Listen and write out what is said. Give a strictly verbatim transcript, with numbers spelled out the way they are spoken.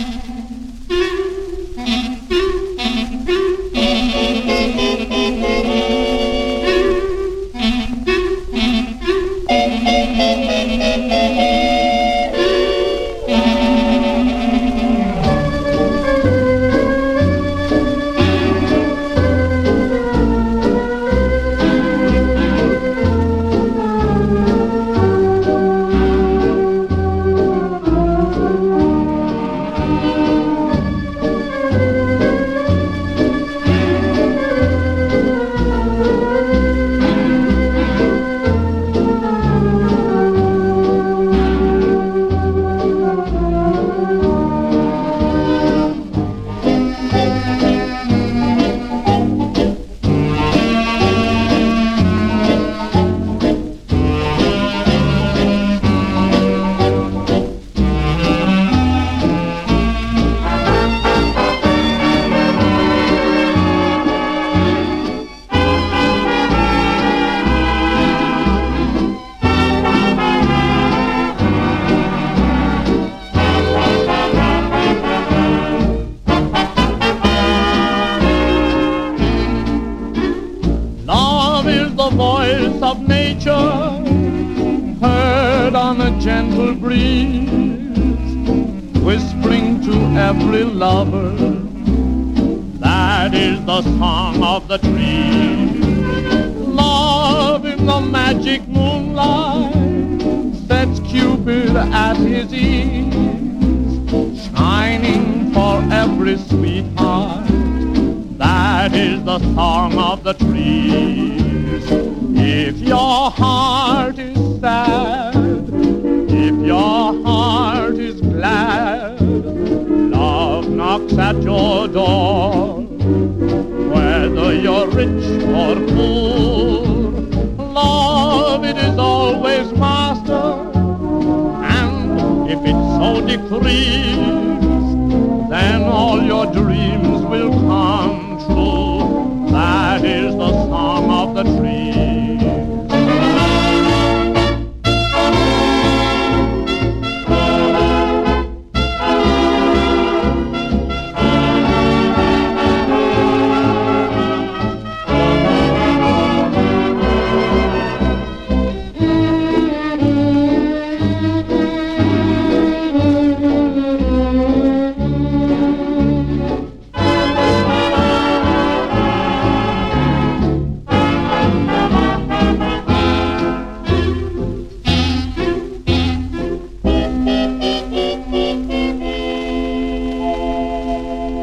The voice of nature, heard on a gentle breeze, whispering to every lover, that is the song of the trees. Love in the magic moonlight sets Cupid at his ease, shining for every sweetheart, that is the song of the trees. If your heart is sad, if your heart is glad, love knocks at your door. Whether you're rich or poor, love it is always master. And if it so decrees, then all your dreams will come true. That is the song of the tree.